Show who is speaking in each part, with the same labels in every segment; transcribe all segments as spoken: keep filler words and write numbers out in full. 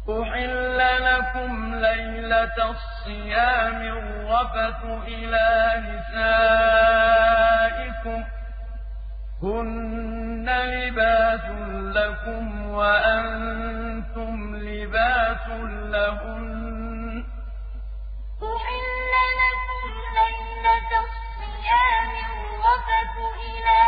Speaker 1: أُحِلَّ لَكُمْ لَيْلَةَ الصِّيَامِ الرَّفَثُ إِلَىٰ نِسَائِكُمْ ۚ هُنَّ لِبَاسٌ لَّكُمْ وَأَنتُمْ لِبَاسٌ لَّهُنَّ ۗ
Speaker 2: أُحِلَّ لَكُمْ لَيْلَةَ الصِّيَامِ الرَّفَثُ إِلَىٰ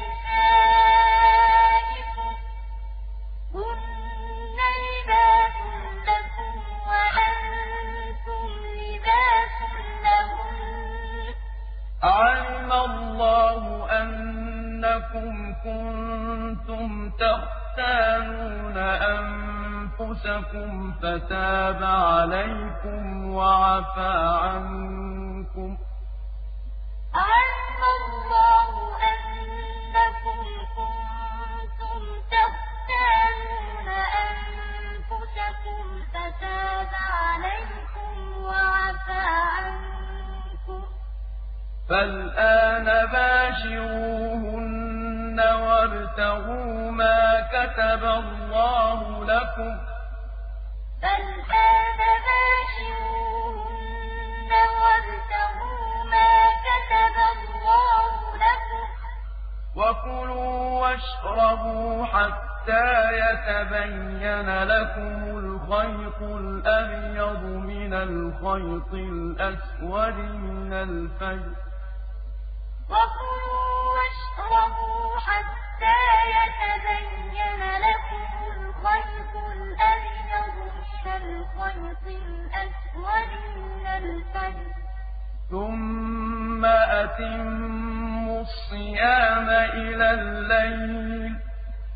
Speaker 2: نِسَائِكُمْ ۚ هُنَّ لِبَاسٌ لَّكُمْ وَأَنتُمْ لِبَاسٌ لَّهُنَّ ۗ
Speaker 1: عَلِمَ اللَّهُ أَنَّكُمْ كُنتُمْ تَخْتَانُونَ أَنفُسَكُمْ فَتَابَ عَلَيْكُمْ وَعَفَا عَنكُمْ ۖ
Speaker 2: عَلِمَ اللَّهُ أَنَّكُمْ كُنتُمْ تَخْتَانُونَ أَنفُسَكُمْ فَتَابَ عَلَيْكُمْ وَعَفَا عَنكُمْ ۖ
Speaker 1: فَالْآنَ بَاشِرُوهُنَّ وَابْتَغُوا مَا كَتَبَ اللَّهُ لَكُمْ ۚ
Speaker 2: فَالْآنَ بَاشِرُوهُنَّ وَابْتَغُوا مَا كَتَبَ اللَّهُ لَكُمْ ۚ
Speaker 1: وَكُلُوا وَاشْرَبُوا حَتَّىٰ يَتَبَيَّنَ لَكُمُ الْخَيْطُ الْأَبْيَضُ مِنَ الْخَيْطِ الْأَسْوَدِ مِنَ الْفَجْرِ ۖ
Speaker 2: وَكُلُوا وَاشْرَبُوا حَتَّىٰ يَتَبَيَّنَ لَكُمُ الْخَيْطُ الْأَبْيَضُ مِنَ الْخَيْطِ الْأَسْوَدِ مِنَ الْفَجْرِ ۖ
Speaker 1: ثُمَّ أَتِمُّوا الصِّيَامَ إِلَى اللَّيْلِ ۚ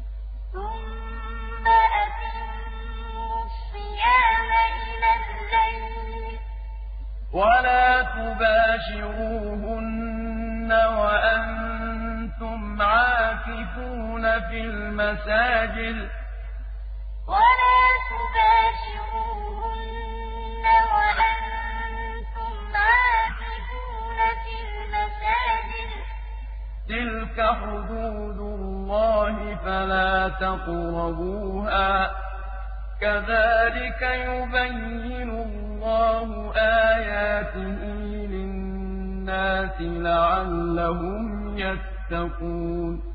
Speaker 2: ثُمَّ أَتِمُّوا الصِّيَامَ إِلَى اللَّيْلِ ۚ
Speaker 1: وَلَا تُبَاشِرُوهُنَّ وَأَنتُمْ عَاكِفُونَ فِي الْمَسَاجِدِ ۗ
Speaker 2: وَلَا تُبَاشِرُوهُنَّ وَأَنتُمْ عَاكِفُونَ فِي الْمَسَاجِدِ ۗ
Speaker 1: تِلْكَ حُدُودُ اللَّهِ فَلَا تَقْرَبُوهَا ۗ كَذَٰلِكَ يُبَيِّنُ اللَّهُ آيَاتِهِ لِلنَّاسِ لَعَلَّهُمْ يَتَّقُونَ